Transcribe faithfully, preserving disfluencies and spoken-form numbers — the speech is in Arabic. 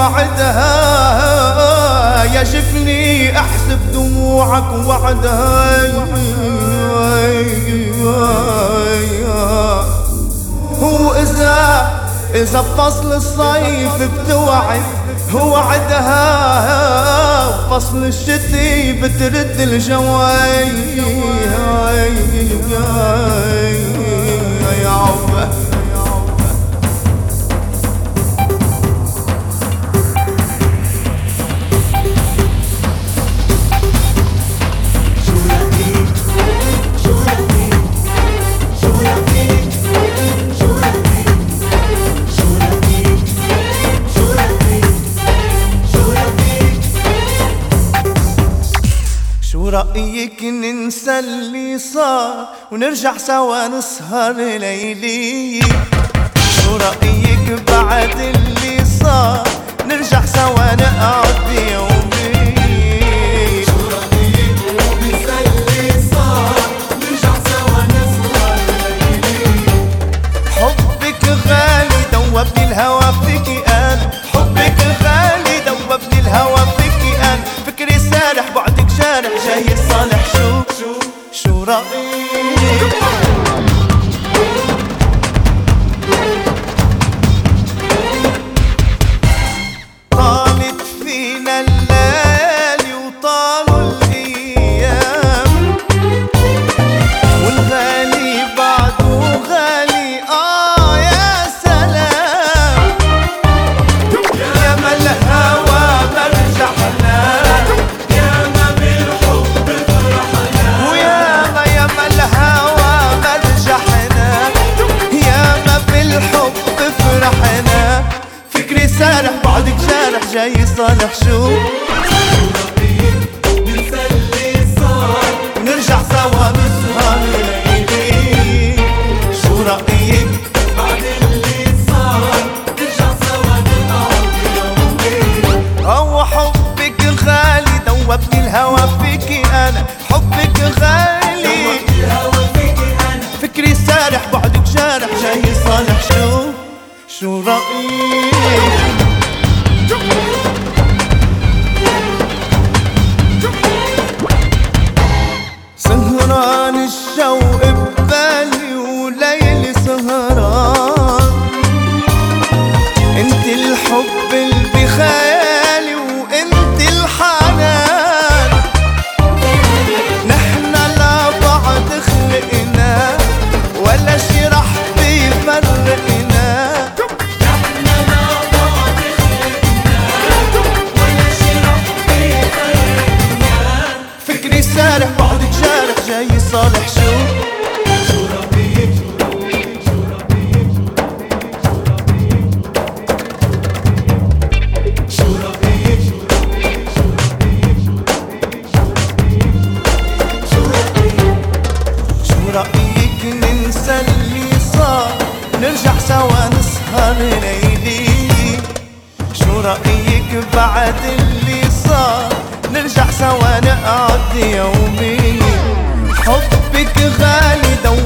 وعدها يا جفني احسب دموعك وعدها. هو إذا إذا بفصل الصيف بتوعد هو عدها وفصل الشتي بترد الجواي. يا عوبة شو رأيك ننسى اللي صار ونرجع سوا نسهر ليلي؟ شو رأيك بعد اللي صار نرجع سوا نقعد يومي؟ شو رأيك ننسى اللي صار نرجع سوا نسهر ليلي؟ حبك غالي دوبني الهوى فيكي أنا، حبك غالي دوبني الهوى فيكي أنا، فكري سارح بعدك شارح جاي صالح. شو شو شو رأيك؟ طالت فينا الليالي وطالوا الأيام والغالي بعده غالي. آه يا سلام يا ما الهوى مرجحنا سارح بعدك جارح جاي صالح. شو ننسى اللي صار ونرجع سوا نسهر ليلي؟ شو رأيك بعد اللي صار نرجع سوا نقعد يومي؟ هو حبك غالي دوبني الهوى فيكي أنا، حبك غالي دوبني الهوى فيكي أنا، فكري سارح بعدك جارح جاي صالح. شو شو رأيك؟ سهران الشوق ببالي وليلي سهران، انت الحب اللي بخيالي وانت الحنان، نحنا لبعض خلقنا ولا شي رح بيفرقنا. سارح بعدك جارح جاي صالح. شو شو رأيك؟ شو رأيك؟ شو رأيك؟ شو رأيك؟ شو رأيك ننسى اللي صار نرجع سوا نسهر ليلي؟ شو رأيك بعد اللي صار نرجع سوا نقعد يومي؟ حبك غالي